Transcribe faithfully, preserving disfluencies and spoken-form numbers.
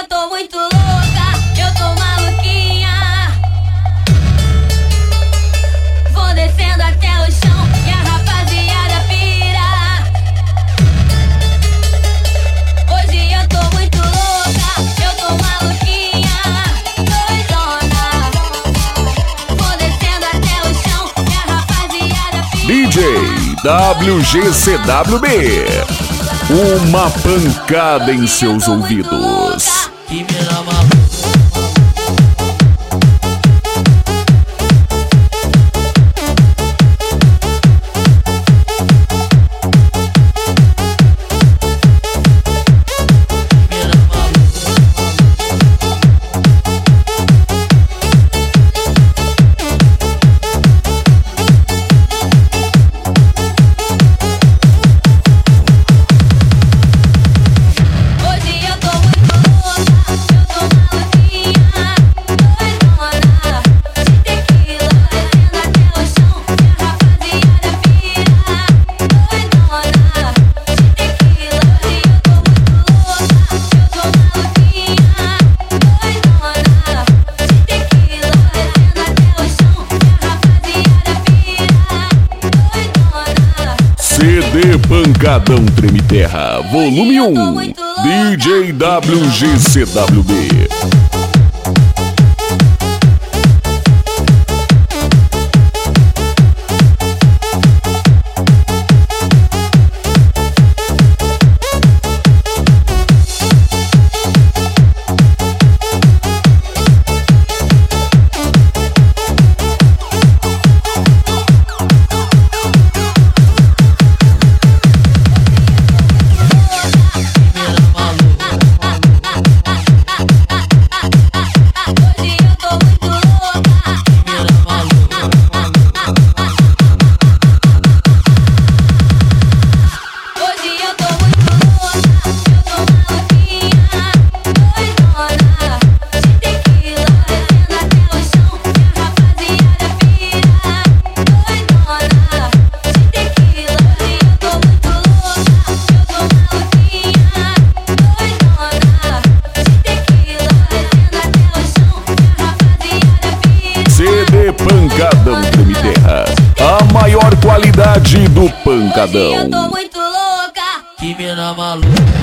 eu tô muito louca, eu tô maluquinha. Vou descendo até o chão e a rapaziada pira. Hoje eu tô muito louca, eu tô maluquinha, doidona. Vou descendo até o chão e a rapaziada pira. D J W G C W B, uma pancada em seus ouvidos. Que mina maluca. C D Pancadão Treme Terra, volume um, D J W G C W B. Pancadão Treme Terra, a maior qualidade do pancadão. Hoje eu tô muito louca. Que mina maluca.